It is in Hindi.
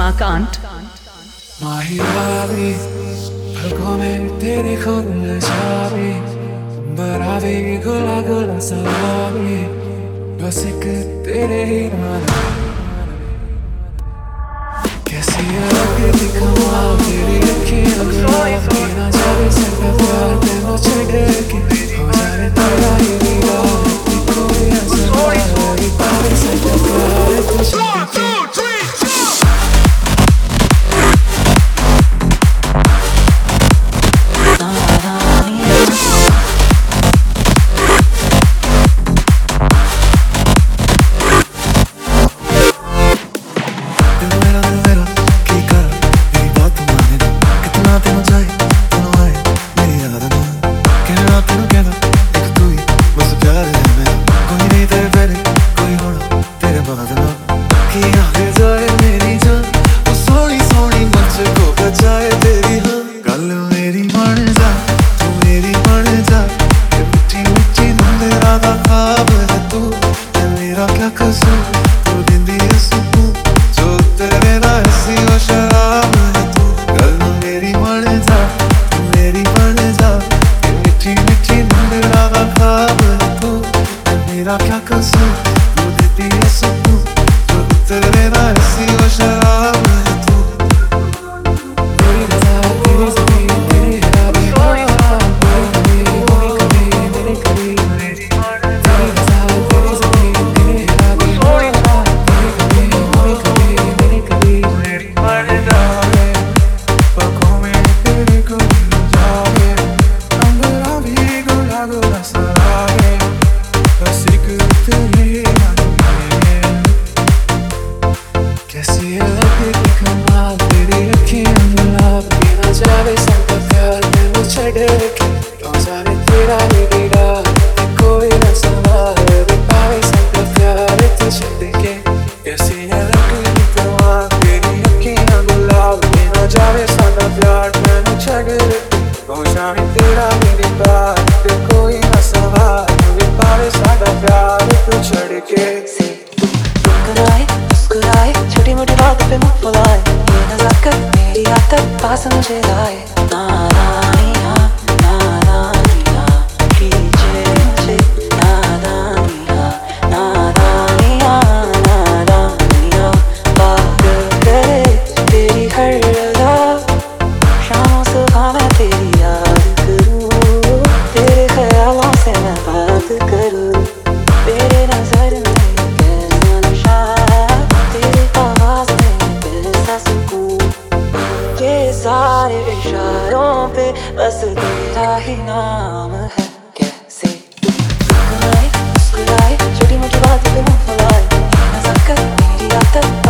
उमाकांत। माहिरावी पलकों में तेरे खुल जावे, बरावे गुला गुला सलावे, बस एक तेरे ही नाम। कैसी लगती कमाल तेरी अखियाँ गुलाब की, ना जावे सकता प्यार तेरा छड़े के, हो जाए तेरा ही दीवार, कोई ऐसा नहीं पावे सकता प्यार तुझे के। क्या कसूर तू देती है सुकून, जो तेरे नासी वो शराब है तू। मेरी रज़ा तेरी ज़मीन तेरी हराबे, मेरी कभी मेरे करीब, तेरी रज़ा तेरी ज़मीन तेरी हराबे, मेरी कभी मेरे करीब, मेरी मर्दा है पलकों में तेरे को जावे, अंगूरा भी गुला गुला सराबे, बस एक तेरे कैसी लगती कमाल तेरी अखियाँ गुलाब की, ना जावे सकता प्यार तेरे छड़े के, हो जावे तेरा ही दीदार, कोई ना संभाले पावे सकता प्यार तुझे के। कैसी लगती कमाल तेरी अखियाँ गुलाब की, ना जावे सकता प्यार तेरे छड़े के, हो जावे तेरा ही दीदार, कोई ना संभाले पावे सकता प्यार तुझे के। मुस्कुराए छोटी मोटी बात पे मुँह फुलाए, ये नज़ाकत मेरी आदत पास मुझे लाए। नादानियाँ नादानियाँ कीजिए मुझे, नादानियाँ नादानियाँ नादानियाँ पागल करे तेरी हर अदा, शामों सुबह मैं तेरी याद करूँ, तेरे ख्यालों से मैं बात करूँ, तेरे नजर में सारे इशारों पे बस तेरा ही नाम है। कैसे मुस्कुराए छोटी मोटी बात पे मुँह फुलाए, नज़ाकत मेरी आदत